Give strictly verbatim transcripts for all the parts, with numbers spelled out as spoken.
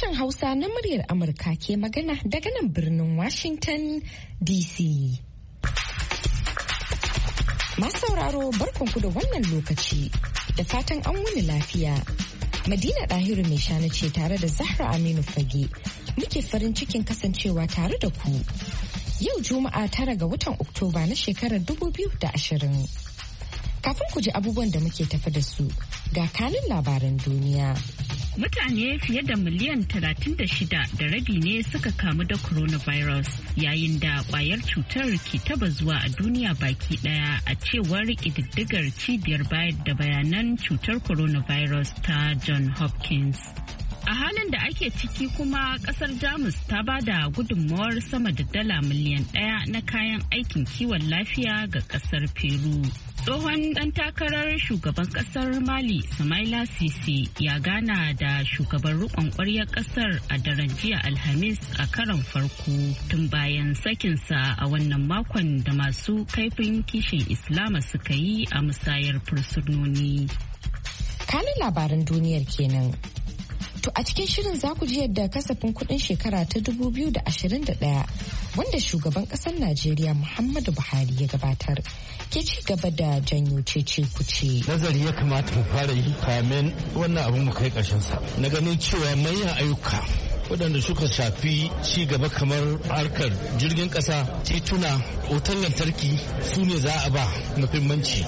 Sashen Hausa na muryar Amurka ke magana daga nan birnin Washington D C. Masu sauraro barkanku da wannan lokaci da fatan an wuni lafiya. Madina Dahiru mai shana ce tare da Zahra Aminu Fage muke farin cikin kasancewa tare da ku. Yau Juma'a tara ga watan Oktoba na shekarar dubu biyu da ashirin. Kafin ku ji abubuwan da muke tafi da su ga kanin labaran duniya. Mutane fiye da miliyan talatin da shida da rabi ne suka kamu da coronavirus yayin da kwayar cutar ke taba zuwa a duniya baki daya a cewar ƙididdigar cibiyar bayar da bayanan cutar coronavirus ta John Hopkins. A halin da ake ciki kuma kasar Jamus ta ba da gudunmawar sama da dala miliyan ɗaya na kayan aikin kiwon lafiya ga kasar Peru. Tsohon ɗan takarar shugaban ƙasar Mali, Samaila Sise, ya gana da shugaban riƙon ƙwaryar ƙasar a daren jiya Alhamis a karon farko tun bayan sakinsa a wannan makon da masu kaifin kishin Islama suka yi a musayar fursunoni. Kanin labaran duniyar kenan. To a cikin shirin za ku ji yadda kasafin kuɗin shekara ta dubu biyu da ashirin da ɗaya wanda shugaban ƙasar Najeriya Muhammadu Buhari ya gabatar ke ci gaba da janyo cece kuce. Nazari ya kamata mu fara yi kamin wannan abin mu kai ƙarshen sa. Na ganin cewa manyan ayyuka waɗanda suka shafi ci gaba kamar harkar jirgin ƙasa, tituna, wutar lantarki su ne za a ba muhimmanci.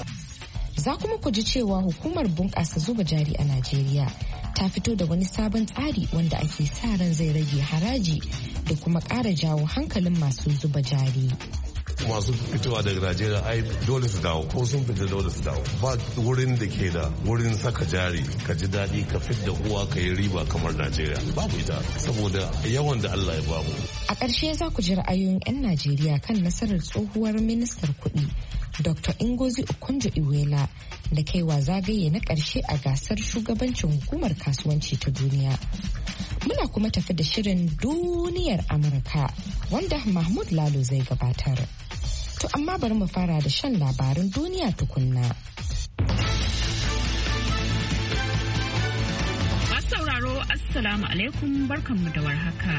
Za kuma ku ji cewa hukumar bunƙasa zuba jari a Najeriya ta fito da wani sabon tsari wanda ake sa ran zai rage haraji da kuma ƙara jawo hankalin masu zuba jari. Masu fitowa daga Najeriya ai dole su dawo ko sun fita dole su dawo. Ba wurin da ke da wurin saka jari ka ji daɗi ka fidda uwa ka yi riba kamar Najeriya. Babu ita saboda yawan da Allah ya bamu. A ƙarshe za ku ji ra'ayoyin 'yan Najeriya kan nasarar tsohuwar ministar kuɗi Doctor Ngozi Okonjo-Iweala da kaiwa zagaye na ƙarshe a gasar shugabancin hukumar kasuwanci ta duniya. Muna kuma tafi da shirin duniyar Amurka wanda Mahmud Lalo zai gabatar. To amma bari mu fara da shan labarin duniya tukunna. Masu sauraro Assalamu alaikum barkanmu da warhaka.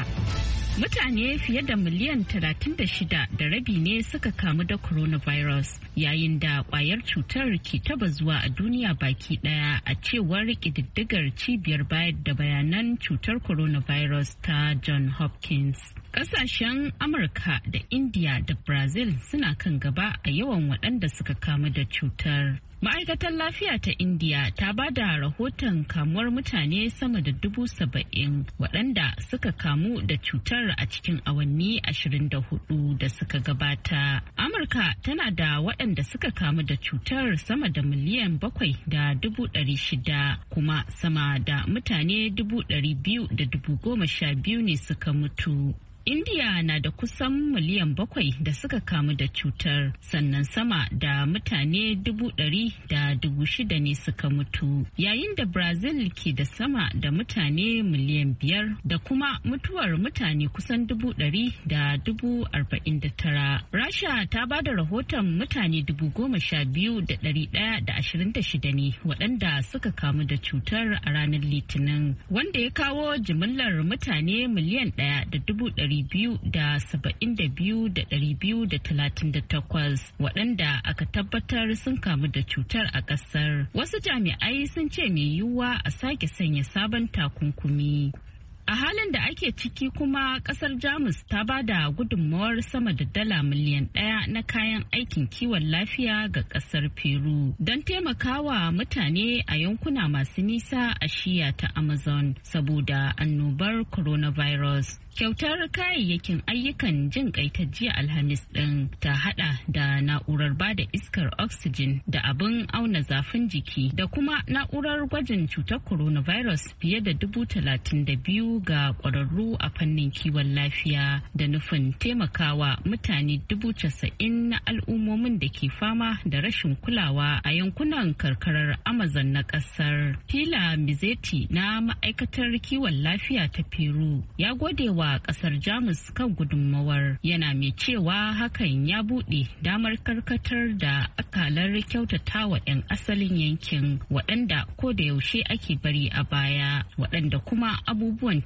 Mutane fiye da miliyan talatin da shida da rabi ne suka kamu da coronavirus yayin da kwayar cutar ke taba zuwa a duniya baki daya a cewar ƙididdigar cibiyar bayar da bayanan cutar coronavirus ta John Hopkins. Kasashen Amurka da India da Brazil suna kan gaba a yawan waɗanda suka kamu da cutar. Ma'aikatar lafiya ta India ta ba da rahoton kamuwar mutane sama da dubu saba'in waɗanda suka kamu da cutar a cikin awanni ashirin da hudu da suka gabata. Amurka tana da waɗanda suka kamu da cutar sama da miliyan bakwai da dubu ɗari shida kuma sama da mutane dubu ɗari biyu da dubu goma sha biyu ne suka mutu. India na da kusan miliyan bakwai da suka kamu da cutar sannan sama da mutane dubu ɗari da dubu shida ne suka mutu yayin da Brazil ke da sama da mutane miliyan biyar da kuma mutuwar mutane kusan dubu ɗari da dubu arba'in da tara. Rasha ta ba da rahoton mutane dubu goma sha biyu da ɗari ɗaya da ashirin da shida ne waɗanda suka kamu da cutar a ranar Litinin wanda ya kawo jimillar mutane miliyan ɗaya da dubu ɗari biyu da saba'in da biyu da ɗari biyu da talatin da takwas waɗanda aka tabbatar sun kamu da cutar a ƙasar. Wasu jami'ai sun ce mai yiwuwa a sake sanya sabon takunkumi. A halin da ake ciki kuma kasar Jamus ta ba da gudunmawar sama da dala miliyan ɗaya na kayan aikin kiwon lafiya ga kasar Peru don taimakawa mutane a yankuna masu nisa a shiya ta Amazon saboda annobar coronavirus. Kyautar kayayyakin ayyukan jin kai ta jiya Alhamis ɗin ta hada da na'urar bada iskar oxygen da abin auna zafin jiki da kuma na'urar gwajin cutar coronavirus fiye da dubu talatin da biyu ga ƙwararru a fannin kiwon lafiya da nufin taimakawa mutane dubu casa'in na al'ummomin da ke fama da rashin kulawa a yankunan karkarar Amazon na ƙasar. Tila Mizeti na ma'aikatar kiwon lafiya ta Peru ya gode wa kasar Jamus kan gudunmawar yana mai cewa hakan ya buɗe damar karkatar da akalar kyautatawa 'yan asalin yankin waɗanda ko da yaushe ake bari a baya waɗanda kuma abubuwan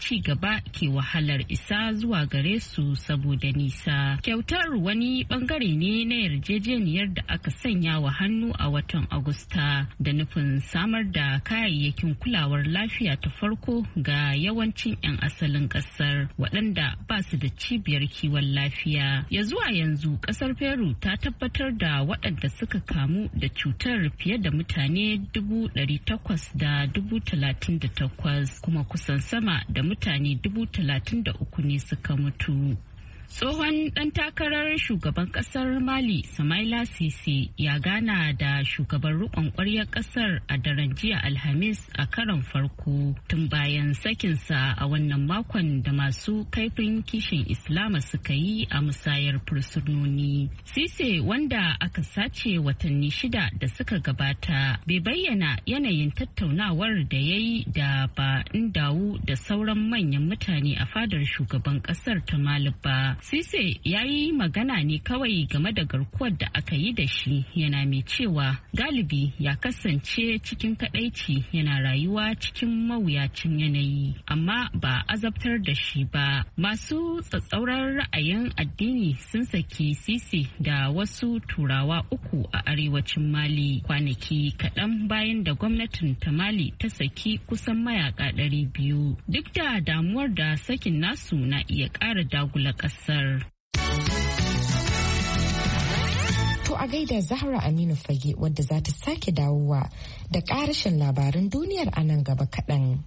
ci gaba ke wahalar isa zuwa gare su saboda nisa. Kyautar wani bangare ne na yarjejeniyar da aka sanya wa hannu a watan Agusta da nufin samar da kayayyakin kulawar lafiya ta farko ga yawancin 'yan asalin kasar waɗanda ba su da cibiyar kiwon lafiya. Ya zuwa yanzu kasar Peru ta tabbatar da waɗanda suka kamu da cutar fiye da mutane dubu ɗari takwas da dubu talatin da takwas kuma kusan sama da mutane dubu talatin da uku ne suka mutu. Tsohon ɗan takarar shugaban ƙasar Mali Samaila Sise ya gana da shugaban riƙon ƙwaryar ƙasar a daren jiya Alhamis a karon farko tun bayan sakinsa a wannan makon da masu kaifin kishin Islama suka yi a musayar fursunoni. Sise wanda aka sace watanni shida da suka gabata bai bayyana yanayin tattaunawar da ya yi da ba Ndawu da sauran manyan mutane a fadar shugaban ƙasar ta Mali ba. Sise ya yi magana ne kawai game da garkuwar da aka yi da shi, yana mai cewa galibi ya kasance cikin kadaici yana rayuwa cikin mawuyacin yanayi amma ba azabtar da shi ba. Masu tsatsauran ra'ayin addini sun saki Sise da wasu turawa uku a arewacin Mali kwanaki kaɗan bayan da gwamnatin ta Mali ta saki kusan mayaka ɗari biyu. Duk da damuwar da sakin nasu na iya ƙara dagula ƙasar. To a gaida Zahra Aminu Fage wadda za ta sake dawowa da ƙarashin labaran duniyar a nan gaba kaɗan.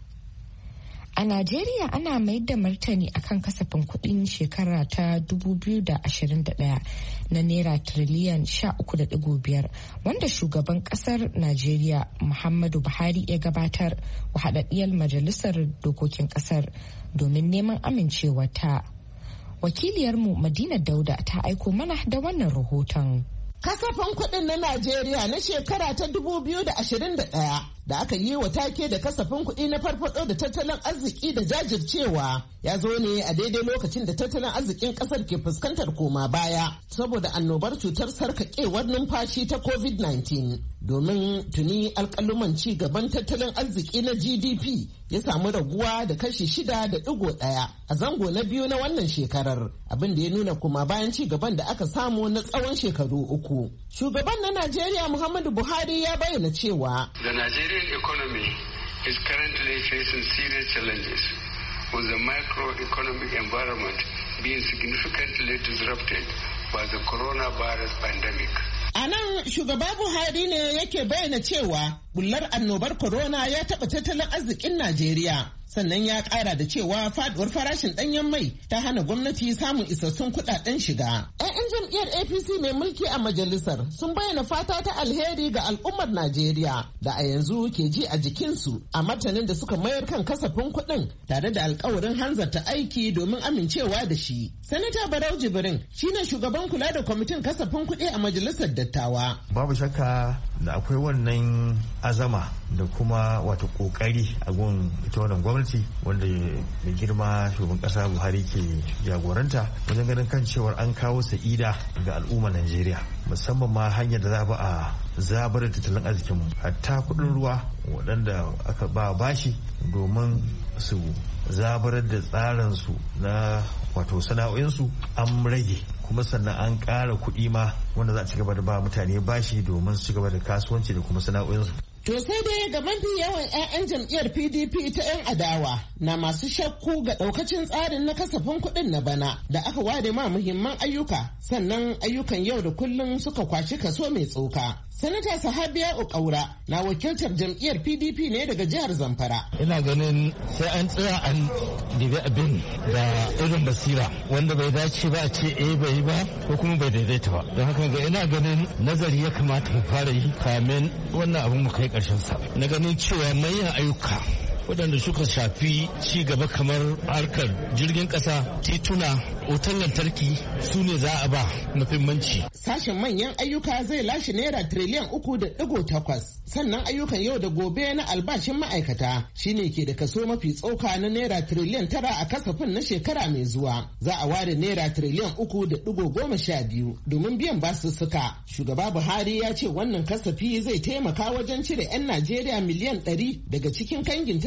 A Najeriya ana mayar da martani akan kasafin kuɗin shekara ta dubu biyu da ashirin da ɗaya na naira tiriliyan sha uku da ɗigo biyar wanda shugaban ƙasar Najeriya Muhammadu Buhari ya gabatar wa haɗaɗɗiyar majalisar dokokin ƙasar domin neman amincewarta. Wakiliyarmu Madina Dauda ta aiko mana da wannan rahoton. Kasafin kuɗin na Najeriya na shekara ta dubu biyu da ashirin da ɗaya da aka yi wa take da kasafin kuɗi na farfaɗo da tattalin arziki da jajircewa ya zo ne a daidai lokacin da tattalin arzikin ƙasar ke fuskantar koma baya saboda annobar cutar sarkaƙewar numfashi ta covid nineteen. Domin tuni alƙaluman ci gaban tattalin arziki na G D P ya samu raguwa da kashi shida da ɗigo ɗaya a zango na biyu na wannan shekarar, abin da ya nuna kuma bayan ci gaban da aka samu na tsawon shekaru uku. Shugaban na Najeriya Muhammadu Buhari ya bayyana cewa The Nigerian economy is currently facing serious challenges, with the macroeconomic environment being significantly disrupted by the coronavirus pandemic. A nan shugaba Buhari ne yake bayyana cewa bullar annobar corona ya taɓa tattalin arzikin Najeriya. Sannan ya ƙara da cewa faduwar farashin ɗanyen mai ta hana gwamnati samun isassun kuɗaɗen shiga. 'Ya'yan jam'iyyar A P C mai mulki a majalisar sun bayyana fata ta alheri ga al'ummar Najeriya da a yanzu ke ji a jikinsu a martanin da suka mayar kan kasafin kuɗin tare da alkawarin hanzarta aiki domin amincewa da shi. Sanata Barau Jibrin shine shugaban kula da kwamitin kasafin kuɗi a majalisar dattawa. Babu shakka da akwai wannan azama da kuma wato kokari a gun ita wannan gwamnati wanda mai girma shugaban kasa Buhari ke jagoranta wajen ganin kan cewar an kawo sa'ida ga al'ummar Najeriya, musamman ma hanyar da za a zabar da tattalin arzikin mu, hatta kudin ruwa waɗanda aka ba bashi domin su zabar da tsarin su na wato sana'o'insu an rage, kuma sannan an ƙara kuɗi ma wanda za a ci gaba da ba mutane bashi domin su ci gaba da kasuwanci da kuma sana'o'insu. To sai dai ga mafi yawan 'ya'yan jam'iyyar P D P ta 'yan adawa na masu shakku ga ɗaukacin tsarin na kasafin kuɗin na bana da aka ware ma muhimman ayyuka, sannan ayyukan yau da kullum suka kwashi kaso mai tsoka. Sanata Sahabiya Ukaura na wakiltar jam'iyyar P D P ne daga jihar Zamfara. Ina ganin sai an tsaya an dibi abin da irin basira wanda bai dace ba a ce eh bai ba ko kuma bai daidaita ba. Don haka ga ina ganin nazari ya kamata mu fara yi kamin wannan abin mu kai karshen sa. Na ganin cewa manyan ayyuka waɗanda suka shafi ci gaba kamar harkar jirgin ƙasa, tituna, wutan lantarki su ne za a ba muhimmanci. Sashen manyan ayyuka zai lashe naira tiriliyan uku da ɗigo takwas. Sannan ayyukan yau da gobe na albashin ma'aikata shine ke da kaso mafi tsoka na naira tiriliyan tara a kasafin na shekara mai zuwa. Za a ware naira tiriliyan uku da ɗigo goma sha biyu domin biyan basussuka. Shugaba Buhari ya ce wannan kasafi zai taimaka wajen cire 'yan Najeriya miliyan ɗari daga cikin kangin talauci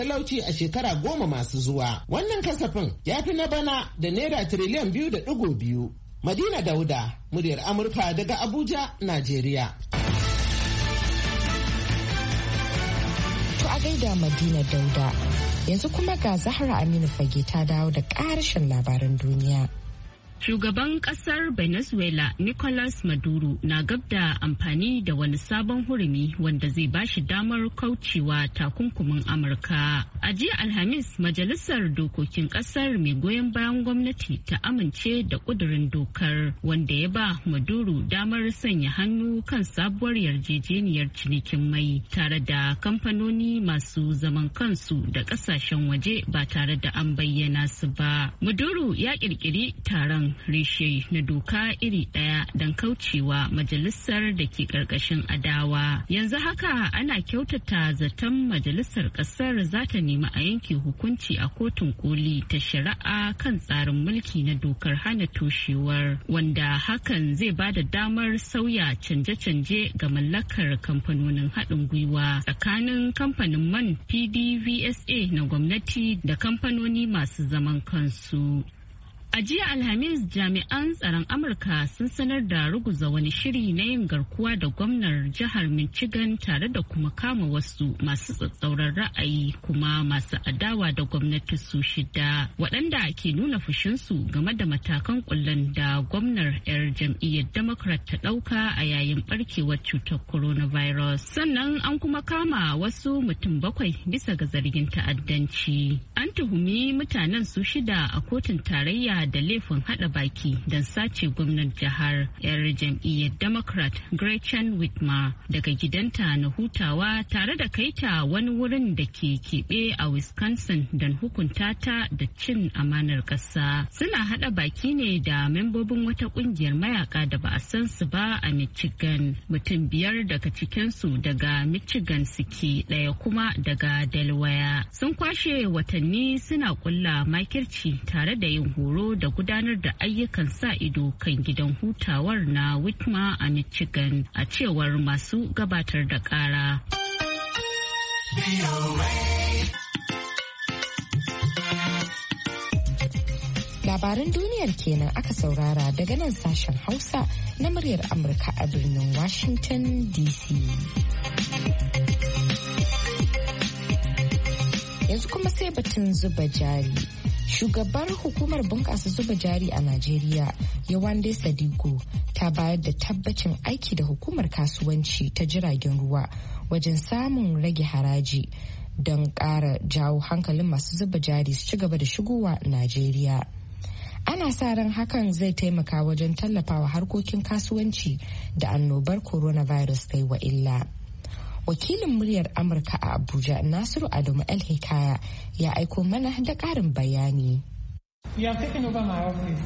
talauci a shekara goma masu zuwa. Wannan kasafin ya fi na bana da naira tiriliyan biyu da ɗigo biyu. Madina Dauda, muryar Amurka daga Abuja, Najeriya. To a gaida Madina Dauda, yanzu kuma ga Zahra Aminu Fage ta dawo da ƙarshen labaran duniya. Shugaban kasar Venezuela Nicolas Maduro na gab da amfani da wani sabon hurumi wanda zai bashi damar kaucewa takunkumin Amurka. A jiya Alhamis, Majalisar Dokokin kasar mai goyon bayan gwamnati ta amince da kudurin dokar wanda ya ba Maduro damar sanya hannu kan sabuwar yarjejeniyar cinikin mai tare da kamfanoni masu zaman kansu da kasashen waje ba tare da an bayyana su ba. Maduro ya kirkiri taron reshe na doka iri ɗaya don kaucewa majalisar da ke ƙarƙashin adawa. Yanzu haka ana kyautata zaton majalisar ƙasar za ta nemi a yanke hukunci a kotun koli ta shari'a kan tsarin mulki na dokar hana toshewar, wanda hakan zai ba da damar sauya canje-canje ga mallakar kamfanonin haɗin gwiwa tsakanin kamfanin man P D V S A na gwamnati da kamfanoni masu zaman kansu. A jiya Alhamis, jami'an tsaron Amurka sun sanar da ruguza wani shiri na yin garkuwa da gwamnar jihar Michigan tare da kuma kama wasu masu tsatsauran ra'ayi kuma masu adawa da gwamnati su shida, waɗanda ke nuna fushinsu game da matakan kullen da gwamnar 'yar jam'iyyar Democrat ta ɗauka a yayin barkewar cutar coronavirus. Sannan an kuma kama wasu mutum bakwai bisa ga zargin ta'addanci. An tuhumi mutanen su shida a kotun tarayya da laifin hada baki don sace gwamnan jihar 'yar jam'iyyar Democrat Gretchen Whitmer daga gidanta na hutawa tare da kaita wani wurin da ke keɓe a Wisconsin don hukunta ta da cin amanar ƙasa. Suna hada baki ne da membobin wata ƙungiyar mayaka da ba a san su ba a Michigan. Mutum biyar daga cikinsu daga Michigan suke, ɗaya kuma daga Delaware. Sun kwashe watanni suna kulla makirci tare da yin horo da gudanar da ayyukan sa ido kan gidan hutawar na Whitmer a Michigan, a cewar masu gabatar da kara. Labaran duniyar kenan aka saurara daga nan sashen Hausa na muryar Amurka a birnin Washington D C. Yanzu kuma sai batun zuba jari. Shugabar hukumar bunƙasa zuba jari a Najeriya, Yawande Sadiku, ta bayar da tabbacin aiki da hukumar kasuwanci ta jiragen ruwa wajen samun rage haraji don ƙara jawo hankalin masu zuba jari su ci gaba da shigowa Najeriya. Ana sa ran hakan zai taimaka wajen tallafawa harkokin kasuwanci da annobar coronavirus ta yi wa illa. Wakilin muryar Amurka a Abuja, Nasiru Adamu El Hikaya, ya aiko mana da ƙarin bayani. You have taken over my office.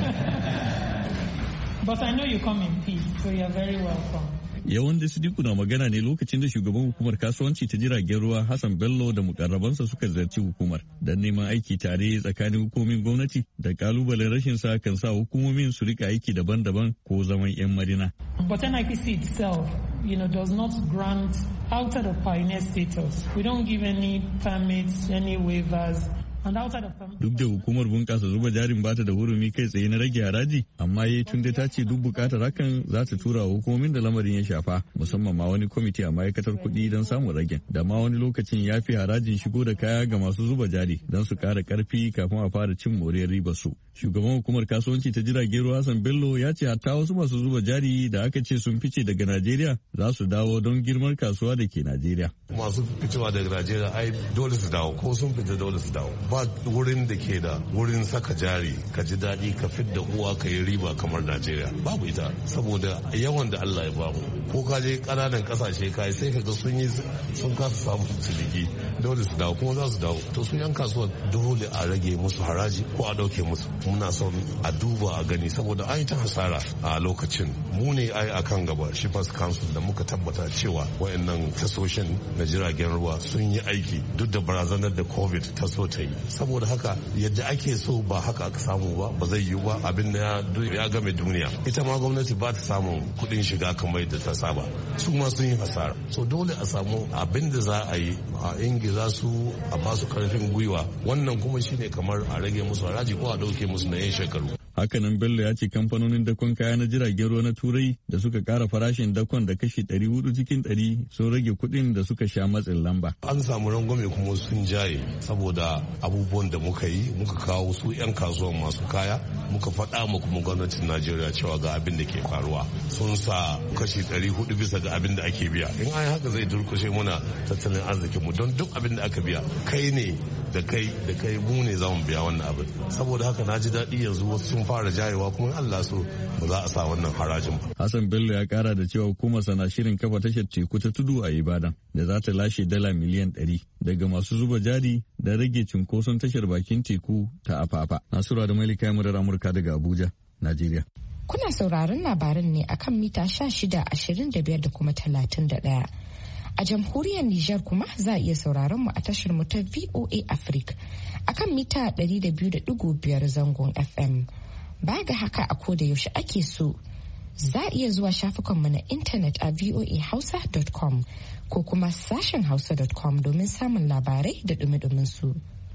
But I know you come in peace, so you are very welcome. Yawan da Sidiku na magana ne lokacin da shugaban hukumar kasuwanci ta jiragen ruwa Hassan Bello da mukarrabansa suka ziyarci hukumar don neman aiki tare tsakanin hukumomin gwamnati da kalubalen rashin sa kan sa hukumomin su rika aiki daban-daban ko zaman 'yan marina. But N I P C itself, you know, does not grant outside of pioneer status. We don't give any permits, any waivers. Duk da hukumar bunƙasa zuba jarin bata da hurumi kai tsaye na rage haraji, amma yayi tunde ta ce duk buƙatar hakan za ta tura wa hukumomin da lamarin ya shafa, musamman ma wani kwamiti a ma'aikatar kuɗi don samun ragen, da ma wani lokacin ya fi harajin shigo da kaya ga masu zuba jari don su ƙara ƙarfi kafin a fara cin moriyar ribar su. Shugaban hukumar kasuwanci ta jiragen ruwa Hassan Bello ya ce hatta wasu masu zuba jari da aka ce sun fice daga Najeriya za su dawo don girmar kasuwa da ke Najeriya. Masu fitowa daga Najeriya ai dole su dawo, ko sun fita dole su dawo. Ba wurin da ke da wurin saka jari ka ji daɗi ka fidda uwa ka yi riba kamar Najeriya, babu ita, saboda yawan da Allah ya bamu. Ko ka je ƙananan ƙasashe kai sai ka ga sun yi sun kasa samun ciniki, dole su dawo kuma za su dawo. To sun yan kasuwa dole a rage musu haraji ko a ɗauke musu. Muna son a duba a gani saboda an yi ta hasara a lokacin. Mu ne ai a kan gaba Shippers Council da muka tabbata cewa wayannan tasoshin na jiragen ruwa sun yi aiki duk da barazanar da COVID ta so ta yi. saboda haka yadda ake so ba haka aka samu ba ba zai yiwu ba abin da ya game duniya. Ita ma gwamnati ba ta samun kuɗin shiga kamar yadda ta saba, su ma sun yi hasara. So dole a samu abin da za a yi a ingiza su a ba su karfin gwiwa, wannan kuma shine kamar a rage musu haraji ko a ɗauke musu na yin shekaru. Hakanan Bello ya ce kamfanonin dakon kaya na jiragen ruwa na Turai da suka kara farashin dakon da kashi ɗari hudu cikin ɗari sun rage kuɗin da suka sha matsin lamba. An samu rangwame kuma sun jaye saboda abubuwan da muka yi, muka kawo su 'yan kasuwan masu kaya, muka faɗa mu kuma gwamnatin Najeriya cewa ga abin da ke faruwa. Sun sa kashi ɗari hudu bisa ga abin da ake biya. In an haka zai durkushe muna tattalin arzikin mu don duk abin da aka biya kai ne da kai da kai mu ne za mu biya wannan abin. Saboda haka na ji daɗi yanzu wasu sun fara jayewa kuma Allah so ba za a sa wannan harajin ba. Hassan Bello ya kara da cewa hukumar sana shirin kafa tashar teku ta tudu a Ibadan da za ta lashe dala miliyan ɗari daga masu zuba jari da rage cunkoson tashar bakin teku ta Afafa. Nasura da Malika Murar Amurka daga Abuja, Najeriya. Kuna sauraron labaran ne akan mita sha shida, ashirin da biyar da kuma talatin da ɗaya. A jamhuriyar Nijar kuma za a iya sauraron mu a tashar mu ta V O A Africa akan mita ɗari da biyu da ɗigo biyar zangon F M. Baya ga haka a koda yaushe ake so za a iya zuwa shafukanmu na intanet a voa hausa dot com ko kuma sashen hausa dot com domin samun labarai da dumi su.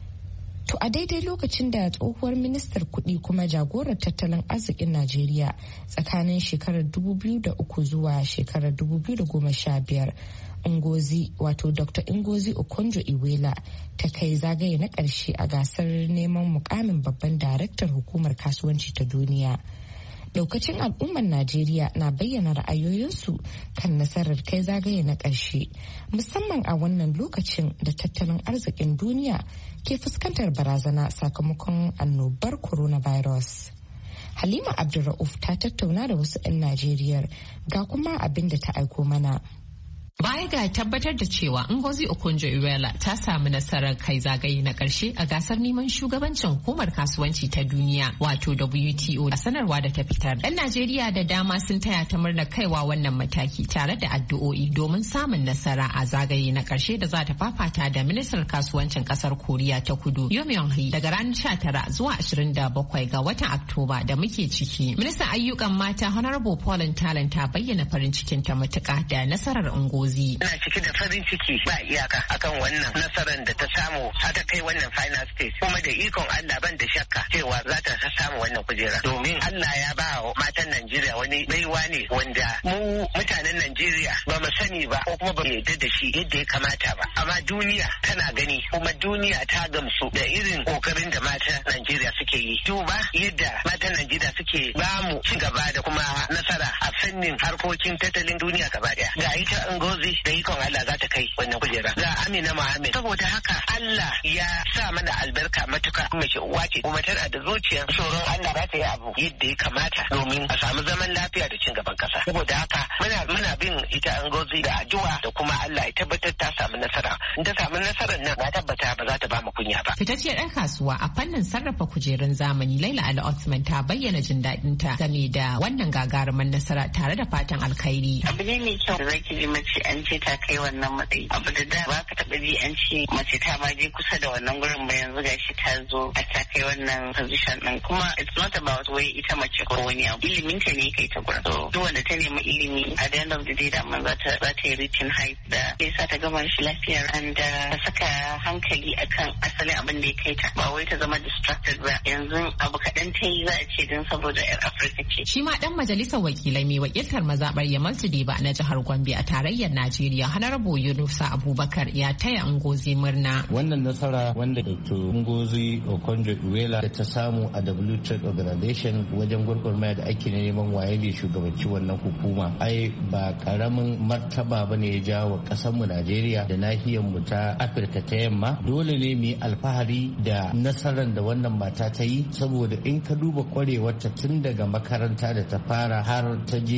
To a daidai lokacin da tsohuwar ministar kuɗi kuma jagorar tattalin arzikin Najeriya tsakanin shekarar dubu biyu da uku zuwa shekarar dubu biyu da goma sha biyar Ngozi wato Doctor Ngozi Okonjo-Iweala ta kai zagaye na ƙarshe a gasar neman mukamin babban daraktar hukumar kasuwanci ta duniya. Daukacin al'ummar Najeriya na bayyana ra'ayoyinsu kan nasarar kai zagaye na ƙarshe, musamman a wannan lokacin da tattalin arzikin duniya ke fuskantar barazana sakamakon annobar coronavirus. Halima Abdulra'uf ta tattauna da wasu 'yan Najeriya ga kuma abin da ta aiko mana. Baya ga tabbatar da cewa Ngozi Okonjo-Iweala ta samu nasarar kai zagaye na ƙarshe a gasar neman shugabancin hukumar kasuwanci ta duniya wato W T O a sanarwa da ta fitar. Ɗan Najeriya da dama sun taya ta murna kaiwa wannan mataki tare da addu'o'i domin samun nasara a zagaye na ƙarshe da za ta fafata da ministar kasuwancin ƙasar Koriya ta Kudu Yoon Myung-hee daga ranar sha tara zuwa ashirin da bakwai ga watan Oktoba da muke ciki. Ministan ayyukan mata Honorable Pauline Tallen ta bayyana farin cikin ta matuƙa da nasarar Ngozi. Ina cike da farin ciki ba iyaka akan wannan nasarar da ta samu har ta kai wannan final stage, kuma da ikon Allah ban da shakka cewa za ta samu wannan kujera domin Allah ya ba wa matan Najeriya wani baiwa ne wanda mu mutanen Najeriya ba mu sani ba ko kuma ba mu yarda da shi yadda ya kamata ba, amma duniya tana gani kuma duniya ta gamsu da irin kokarin da matan Najeriya suke yi. Duba yadda matan Najeriya suke ba mu ci gaba da kuma nasara a fannin harkokin tattalin duniya gaba daya. Ga ita Ngozi da ikon Allah za ta kai wannan kujera. Ga Amina Mohammed. Saboda haka Allah ya sa mana albarka matuka, mace uwa ce kuma tana da zuciyar tsoron Allah za ta yi abu yadda ya kamata domin a samu zaman lafiya da cin gaban kasa. Saboda haka muna muna bin ita Ngozi da addu'a da kuma Allah ya tabbatar ta samu nasara. In ta samu nasarar nan na tabbata ba za ta ba mu kunya ba. Fitacciyar ɗan kasuwa a fannin sarrafa kujerun zamani Laila Ali Othman ta bayyana jin daɗin ta game da wannan gagarumin nasara tare da fatan alkhairi. Abu ne mai kyau da zaki ji mace an ce ta kai wannan matsayi. Abu da da ba ka taɓa ji an ce mace ta ma je kusa da wannan gurin ba, yanzu gashi ta zo a ta kai wannan position din. Kuma it's not about wai ita mace ko wani abu, ilimin ta ne kai ta gurin. So duk wanda ta nemi ilimi a the end of the day da man za ta za ta yi reaching height da ya sa ta gama shi lafiya and ta saka hankali akan asalin abin da ya kai ta, ba wai ta zama distracted ba. Yanzu abu kaɗan ta yi za a ce don saboda yar Afirka ce. Shi ma ɗan majalisar wakilai mai wakiltar mazaɓar Yamal Tudeba na jihar Gombe a tarayyar Najeriya Honorable Yunusa Abubakar ya taya Ngozi murna. Wannan nasara wanda Doctor Ngozi Okonjo-Iweala da ta samu a W Trade Organization wajen gwargwarmaya da ake neman waye ne shugabanci wannan hukuma, ai ba karamin martaba bane ya jawo kasar mu Najeriya da nahiyar mu ta Afirka ta yamma. Dole ne mu yi alfahari da nasarar da wannan mata ta yi, saboda in ka duba kwarewarta tun daga makaranta da ta fara har ta je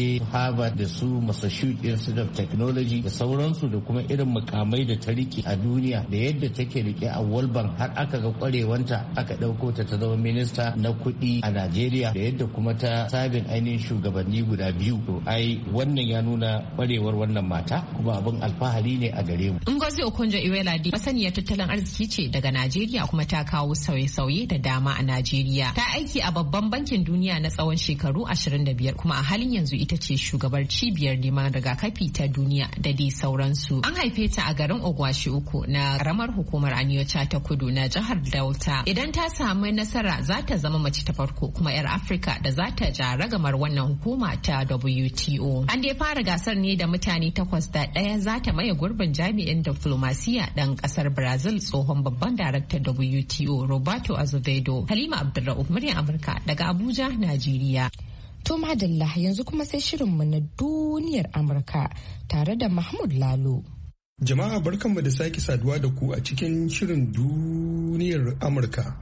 je Harvard da su Massachusetts Institute of Technology da sauransu, da kuma irin mukamai da ta rike a duniya da yadda take rike a World Bank har aka ga kwarewanta aka ɗauko ta ta zama minista na kuɗi a Najeriya, da yadda kuma ta sabin ainihin shugabanni guda biyu. To ai wannan ya nuna kwarewar wannan mata, kuma abin alfahari ne a gare mu. Ngozi Okonjo-Iweala dai masaniyar tattalin arziki ce daga Najeriya, kuma ta kawo sauye-sauye da dama a Najeriya. Ta aiki a babban bankin duniya na tsawon shekaru ashirin da biyar, kuma a halin yanzu ita ce shugabar cibiyar neman rigakafi ta duniya da dai sauransu. An haife ta a garin Ogwashi uku na karamar hukumar Anyocha ta Kudu na jihar Delta. Idan ta samu nasara za ta zama mace ta farko kuma 'yar Afirka da za ta ja ragamar wannan hukuma ta W T O. An dai fara gasar ne da mutane takwas da ɗaya za ta maye gurbin jami'in diflomasiya ɗan ƙasar Brazil, tsohon babban daraktan W T O Roberto Azevedo. Halima Abdulra'uf, muryar Amurka daga Abuja, Najeriya. To madalla, yanzu kuma sai shirinmu na duniyar Amurka tare da Mahmud Lalo. Jama'a barkanmu da sake saduwa da ku a cikin shirin duniyar Amurka.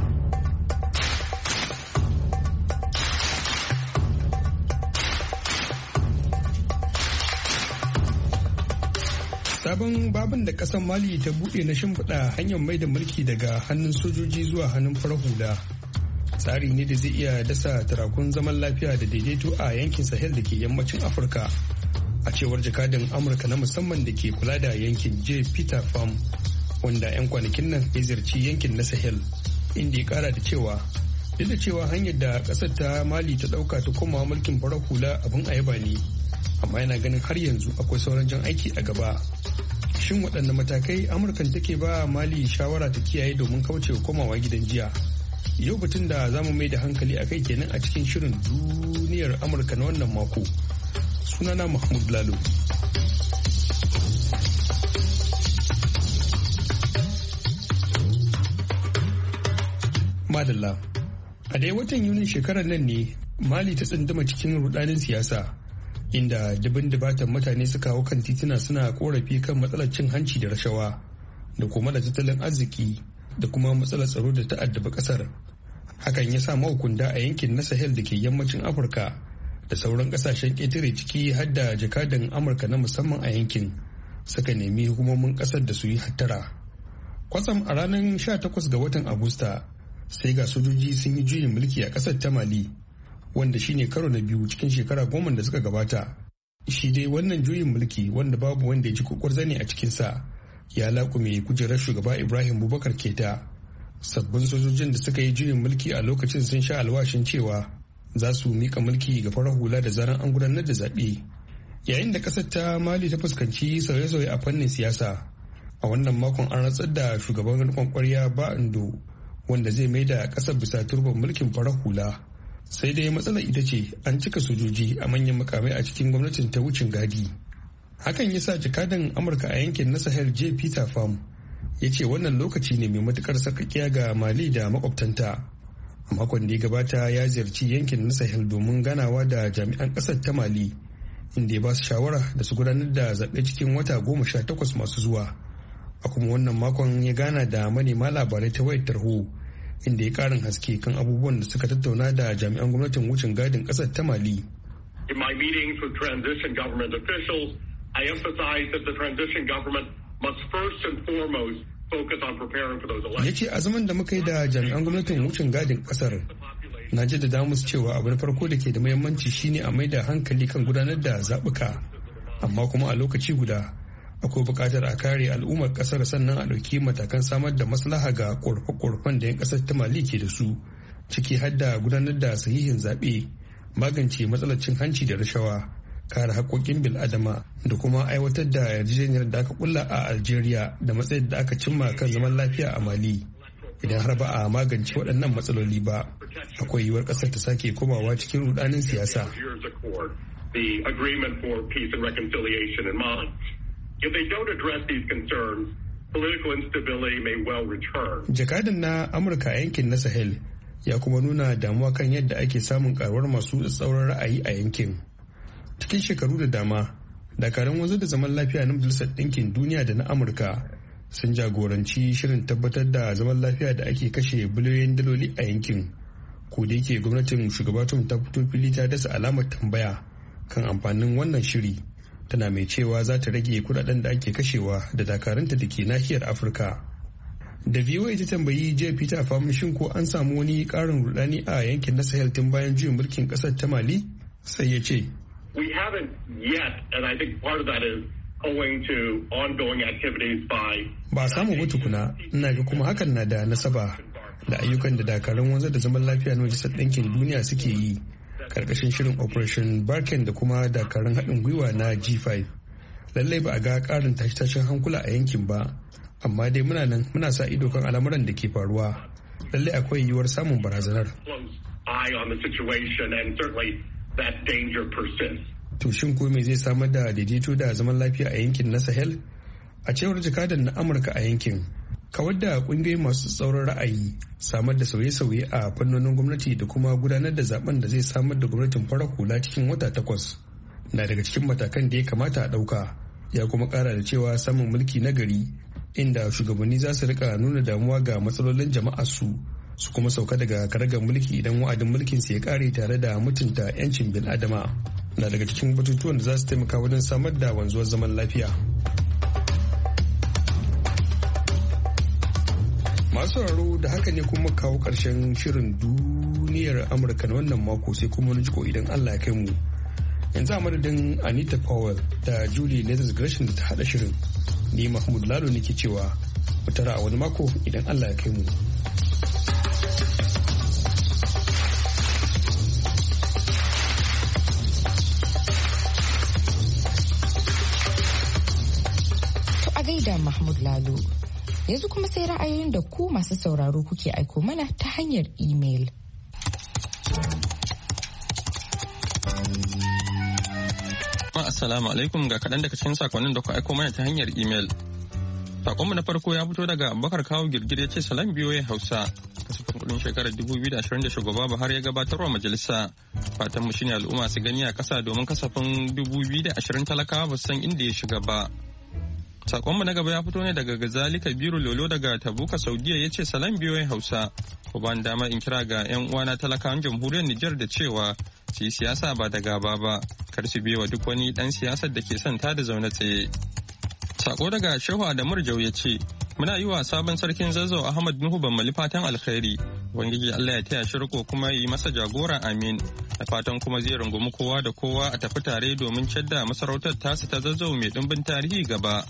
Sabon babin da ƙasar Mali ta buɗe na shimfiɗa hanyar mai da mulki daga hannun sojoji zuwa hannun farar hula. Tsari ne da zai iya dasa tarakun zaman lafiya da daidaito a yankin Sahel da ke yammacin Afirka. A cewar jakadan Amurka na musamman da ke kula da yankin J. Peter Pham, wanda 'yan kwanakin nan ya ziyarci yankin na Sahel, inda ya kara da cewa duk da cewa hanyar da ƙasar ta Mali ta ɗauka ta komawa mulkin farar hula abin ayaba ne, amma yana ganin har yanzu akwai sauran jan aiki a gaba. Shin waɗanne matakai Amurkan take ba Mali shawara ta kiyaye domin kaucewa komawa gidan jiya? Yau batun da za mu mai da hankali a kai kenan a cikin shirin duniyar Amurka na wannan mako. Sunana Mahmud Lalo. Madalla. A dai watan Yunin shekarar nan ne Mali ta tsunduma cikin rudanin siyasa, inda dubin dubatan mutane suka hau kan tituna suna korafi kan matsalar cin hanci da rashawa da kuma da tattalin arziki da kuma matsalar tsaro da ta addabi kasar. Hakan ya sa mahukunta a yankin na Sahel da ke yammacin Afirka da sauran kasashen ƙetare ciki har da jakadan Amurka na musamman a yankin suka nemi hukumomin kasar da su yi hattara. Kwatsam a ranar sha takwas ga watan Agusta sai ga sojoji sun yi juyin mulki a kasar ta Mali, wanda shine karo na biyu cikin shekara goma da suka gabata. Shi dai wannan juyin mulki, wanda babu wanda ya ji kukur zane a cikinsa, ya laƙume kujerar shugaba Ibrahim Boubacar Keita. Sabbin sojojin da suka yi juyin mulki a lokacin sun sha alwashin cewa za su mika mulki ga farar hula da zaran an gudanar da zaɓe. Yayin da ƙasar ta Mali ta fuskanci sauye-sauye a fannin siyasa, a wannan makon an rantsar da shugaban riƙon ƙwarya Ba'ando, wanda zai mai da ƙasar bisa turban mulkin farar hula. Sai dai matsalar ita ce an cika sojoji a manyan mukamai a cikin gwamnatin ta wucin gadi. Hakan ya sa jakadan Amurka a yankin na Sahel J. Peter Pham ya ce wannan lokaci ne mai matukar sarkakiya ga Mali da makwabtanta. A makon da ya gabata ya ziyarci yankin na Sahel domin ganawa da jami'an ƙasar ta Mali, inda ya ba su shawara da su gudanar da zaɓe cikin wata goma sha takwas masu zuwa. A kuma wannan makon ya gana da manema labarai ta wayar tarho, inda ya karin haske kan abubuwan da suka tattauna da jami'an gwamnatin wucin gadin ƙasar ta Mali. In my meetings with transition government officials, I emphasize that the transition government must first and foremost focus on preparing for those elections. Ya ce a zaman da muka yi da jami'an gwamnatin wucin gadin ƙasar, na jaddada musu cewa abu na farko da ke da muhimmanci shine a mai da hankali kan gudanar da zaɓuka, amma kuma a lokaci guda akwai buƙatar a kare al'ummar ƙasar, sannan a ɗauki matakan samar da maslaha ga ƙorafe-ƙorafen da 'yan ƙasar ta Mali ke da su, ciki har da gudanar da sahihin zaɓe, magance matsalar cin hanci da rashawa, kare haƙƙoƙin bil'adama da kuma aiwatar da yarjejeniyar da aka kulla a Algeria da matsayin da aka cimma kan zaman lafiya a Mali. Idan har ba a magance waɗannan matsaloli ba, akwai yiwuwar ƙasar ta sake komawa cikin rudanin siyasa. If they don't address these concerns, political instability may well return. Jakadan na Amurka a yankin na Sahel ya kuma nuna damuwa kan yadda ake samun karuwar masu tsauran ra'ayi a yankin. Cikin shekaru da dama, dakarun wanzar da zaman lafiya na Majalisar Ɗinkin Duniya da na Amurka sun jagoranci shirin tabbatar da zaman lafiya da ake kashe biliyoyin daloli a yankin. Ko da yake gwamnatin shugaba Trump ta fito fili ta dasa alamar tambaya kan amfanin wannan shiri, tana mai cewa za ta rage kudaden da ake kashewa da dakaranta da ke nahiyar Afirka. Da V O A ta tambayi Jay Peter Afam shin ko an samu wani karin rudani a yankin na Sahel tun bayan juyin mulkin kasar ta Mali, sai ya ce We haven't yet, and I think part of that is owing to ongoing activities by ba samu ba tukuna. Ina ga kuma hakan na da nasaba da ayyukan da dakarun wanzar da zaman lafiya na Majalisar Ɗinkin Duniya suke yi karkashin shirin Operation Barken da kuma dakarun haɗin gwiwa na G five. Lallai ba a ga ƙarin tashe-tashen hankula a yankin ba, amma dai muna nan muna sa ido kan al'amuran da ke faruwa. Lallai akwai yiwuwar samun barazanar. To shin ko me zai samar da daidaito da zaman lafiya a yankin na Sahel? A cewar jakadan na Amurka a yankin, kawar da kungiyoyi masu tsauran ra'ayi, samar da sauye-sauye a fannonin gwamnati da kuma gudanar da zaben da zai samar da gwamnatin farar hula cikin wata takwas na daga cikin matakan da ya kamata a ɗauka. Ya kuma ƙara da cewa samun mulki na gari inda shugabanni za su rika nuna damuwa ga matsalolin jama'a su su kuma sauka daga karagar mulki idan wa'adin mulkin su ya kare tare da mutunta 'yancin bil'adama na daga cikin batutuwan da za su taimaka wajen samar da wanzuwar zaman lafiya. Masu sauraro da haka ne kuma kawo ƙarshen shirin duniyar Amurka na wannan mako, sai kuma wani jiko idan Allah ya kai mu. Yanzu a madadin Anita Powell da Julie Leathers Gresham da ta hada shirin, ni Mahmud Lalo nake cewa mu tara a wani mako idan Allah ya kai mu. To a gaida Mahmud Lalo. Yanzu kuma sai ra'ayoyin da ku masu sauraro kuke aiko mana ta hanyar imel. Assalamu alaikum, ga kaɗan daga cikin sakonnin da ku aiko mana ta hanyar imel. Sakonmu na farko ya fito daga Abubakar Kawo Girgir, ya ce salam biyoyi Hausa. Kasafin kudin shekarar dubu biyu da ashirin da shugaba Buhari ya gabatarwa majalisa. Fatan mu shine al'umma su gani a ƙasa domin kasafin dubu biyu da ashirin talakawa ba su san inda ya shiga ba. Sakonmu na gaba ya fito ne daga Gazali Kabiru Lolo daga Tabuka Saudiya, ya ce salam biyoyi Hausa. Ku ban dama in kira ga 'yan uwana talakawan jamhuriyar Nijar da cewa su yi siyasa ba da gaba ba, kar su biyewa duk wani dan siyasar da ke son ta da zaune tsaye. Sako daga Shehu Adamu Jau ya ce, muna yi wa sabon sarkin Zazzau Ahmad Nuhu Bammali fatan alkhairi. Ubangiji Allah ya taya shi riko kuma yi masa jagora, amin. Da fatan kuma zai rungumi kowa da kowa a tafi tare domin cadda masarautar tasu ta Zazzau mai dimbin tarihi gaba.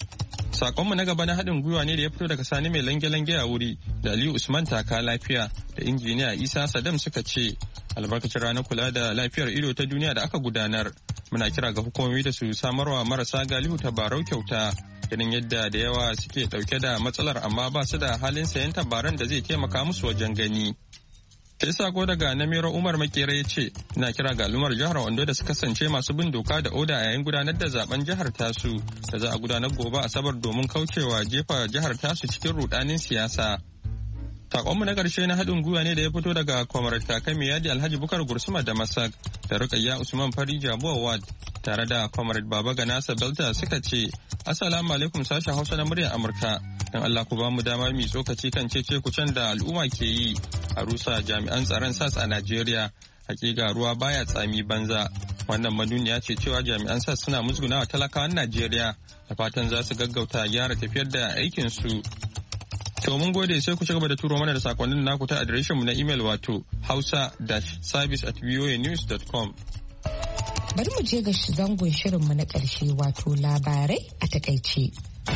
Sakonmu na gaba na haɗin gwiwa ne da ya fito daga Sani mai lange-lange a wuri da Aliyu Usman Taka Lafiya da injiniya Isa Sadam suka ce, albarkacin ranar kula da lafiyar ido ta duniya da aka gudanar, muna kira ga hukumomi da su samarwa marasa galihu tabarau kyauta, ganin yadda da yawa suke ɗauke da matsalar amma ba su da halin sayan tabaran da zai taimaka musu wajen gani. sai sako daga Namiro Umar Makera ya ce, ina kira ga al'ummar jihar Ondo da su kasance masu bin doka da oda a yayin gudanar da zaben jihar tasu da za a gudanar gobe Asabar domin kaucewa jefa jihar tasu cikin rudanin siyasa. Sakonmu na ƙarshe na haɗin gwiwa ne da ya fito daga Kwamar Takami Yadi Alhaji Bukar Gursuma da Masak da Rukayya Usman Fari Jabuwa Ward tare da Kwamar Baba Ganasa Belta suka ce, Assalamu alaikum sashen Hausa na muryar Amurka. Don Allah ku ba mu dama mai tsokaci kan cece kucen da al'umma ke yi a rusa jami'an tsaron S A S a Najeriya. Hakika ruwa baya tsami banza. Wannan manuniya ce cewa jami'an S A S suna musgunawa talakawan Najeriya, da fatan za su gaggauta gyara tafiyar da aikinsu. To mun gode, sai ku ci gaba da turo mana da sakonnin naku ta adireshin mu na email wato hausa-service at voanews dot com. Bari mu je ga zangon shirinmu na ƙarshe wato labarai a takaice.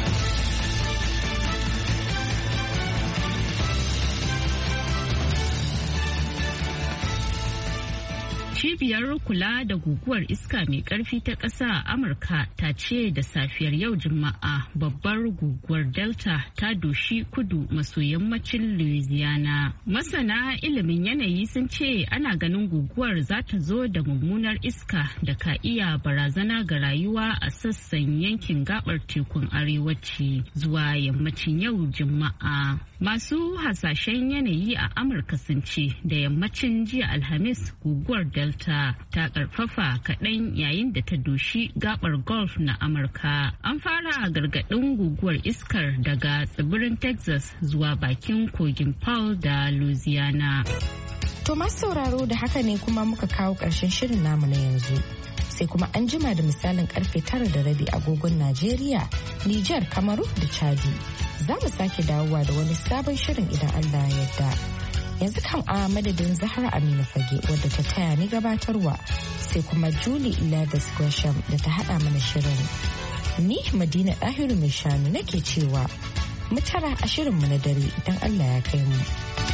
Cibiyar kula da guguwar iska mai karfi ta ƙasa a Amurka ta ce da safiyar yau Juma'a babbar guguwar Delta ta doshi kudu maso yammacin Louisiana. Masana ilimin yanayi sun ce ana ganin guguwar za ta zo da mummunar iska da ka iya barazana ga rayuwa a sassan yankin gabar tekun arewaci zuwa yammacin yau Juma'a. Masu hasashen yanayi a Amurka sun ce da yammacin jiya Alhamis guguwar Delta Delta ta karfafa kaɗan yayin da ta doshi gabar Gulf na Amurka. An fara gargaɗin guguwar iskar daga tsibirin Texas zuwa bakin kogin Paul da Louisiana. To masu sauraro da haka ne kuma muka kawo ƙarshen shirin namu na yanzu. sai kuma an jima da misalin karfe tara da rabi agogon Najeriya, Nijar, Kamaru da Chadi. Za mu sake dawowa da wani sabon shirin idan Allah ya yarda. Yanzu kan a madadin Zahra Aminu Fage wadda ta taya ni gabatarwa sai kuma Julie Leathers Gresham da ta haɗa mana shirin. Ni Madina Ɗahiru mai shanu nake cewa mu tara a shirinmu na dare idan Allah ya kai mu.